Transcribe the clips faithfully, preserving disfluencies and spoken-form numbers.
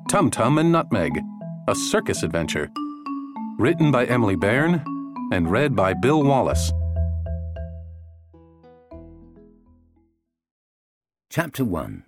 Tum Tum and Nutmeg, a circus adventure. Written by Emily Bairn and read by Bill Wallace. Chapter one.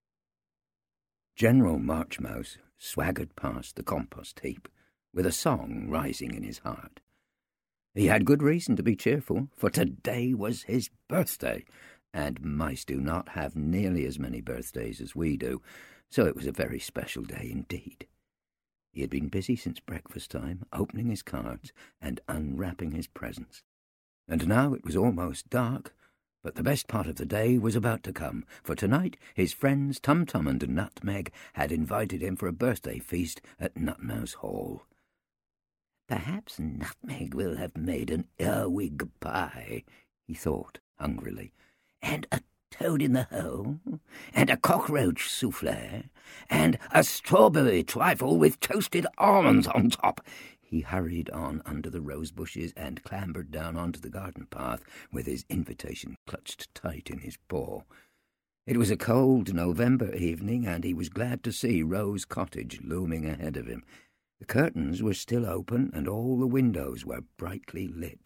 General Marchmouse swaggered past the compost heap, with a song rising in his heart. He had good reason to be cheerful, for today was his birthday, and mice do not have nearly as many birthdays as we do, so it was a very special day indeed. He had been busy since breakfast time, opening his cards and unwrapping his presents. And now it was almost dark, but the best part of the day was about to come, for tonight his friends Tum Tum and Nutmeg had invited him for a birthday feast at Nutmouse Hall. "Perhaps Nutmeg will have made an earwig pie," he thought hungrily, "and a toad in the hole, and a cockroach souffle, and a strawberry trifle with toasted almonds on top." He hurried on under the rose bushes and clambered down onto the garden path with his invitation clutched tight in his paw. It was a cold November evening, and he was glad to see Rose Cottage looming ahead of him. The curtains were still open, and all the windows were brightly lit.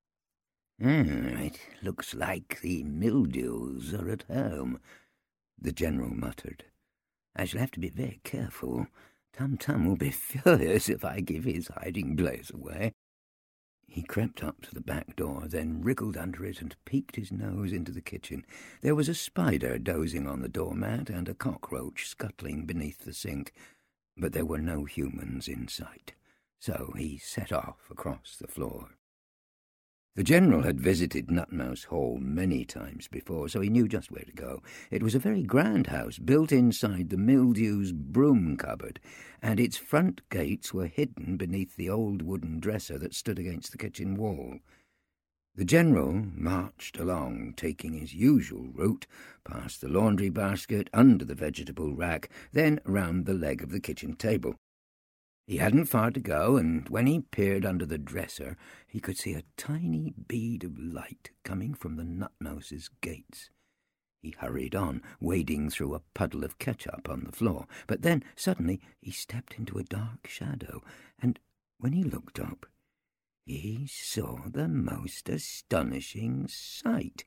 "Hmm, it looks like the mildews are at home," the General muttered. "I shall have to be very careful. Tum Tum will be furious if I give his hiding place away." He crept up to the back door, then wriggled under it and peeked his nose into the kitchen. There was a spider dozing on the doormat and a cockroach scuttling beneath the sink, but there were no humans in sight, so he set off across the floor. The General had visited Nutmouse Hall many times before, so he knew just where to go. It was a very grand house, built inside the Mildew's broom cupboard, and its front gates were hidden beneath the old wooden dresser that stood against the kitchen wall. The General marched along, taking his usual route, past the laundry basket, under the vegetable rack, then round the leg of the kitchen table. He hadn't far to go, and when he peered under the dresser, he could see a tiny bead of light coming from the Nutmouse's gates. He hurried on, wading through a puddle of ketchup on the floor, but then suddenly he stepped into a dark shadow, and when he looked up, he saw the most astonishing sight.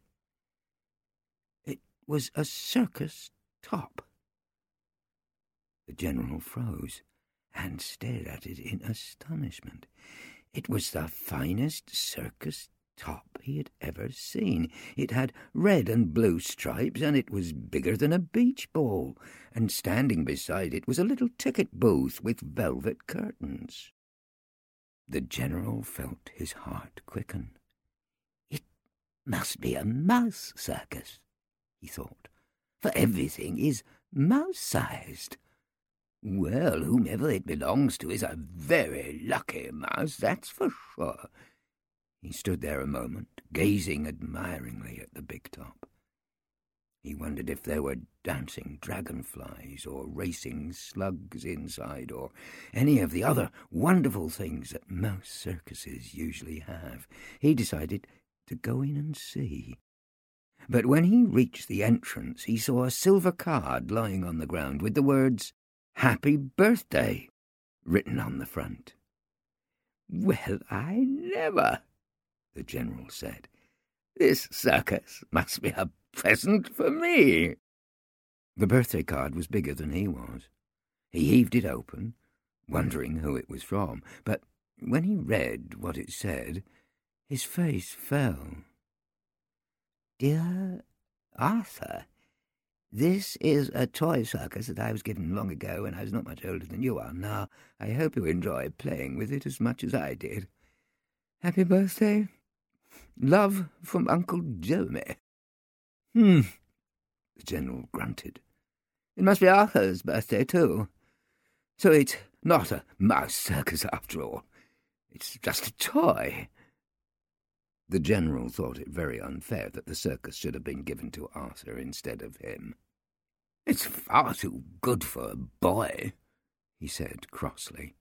It was a circus top. The General froze and stared at it in astonishment. It was the finest circus top he had ever seen. It had red and blue stripes, and it was bigger than a beach ball, and standing beside it was a little ticket booth with velvet curtains. The General felt his heart quicken. "It must be a mouse circus," he thought, "for everything is mouse-sized. Well, whomever it belongs to is a very lucky mouse, that's for sure." He stood there a moment, gazing admiringly at the big top. He wondered if there were dancing dragonflies or racing slugs inside, or any of the other wonderful things that mouse circuses usually have. He decided to go in and see. But when he reached the entrance, he saw a silver card lying on the ground with the words, "Happy Birthday," written on the front. "Well, I never," the General said. "This circus must be a present for me." The birthday card was bigger than he was. He heaved it open, wondering who it was from, but when he read what it said, his face fell. "Dear Arthur, this is a toy circus that I was given long ago when I was not much older than you are now. I hope you enjoy playing with it as much as I did. Happy birthday. Love from Uncle Jeremy." "Hmm," the General grunted. "It must be Arthur's birthday, too. So it's not a mouse circus after all. It's just a toy." The General thought it very unfair that the circus should have been given to Arthur instead of him. "It's far too good for a boy," he said crossly.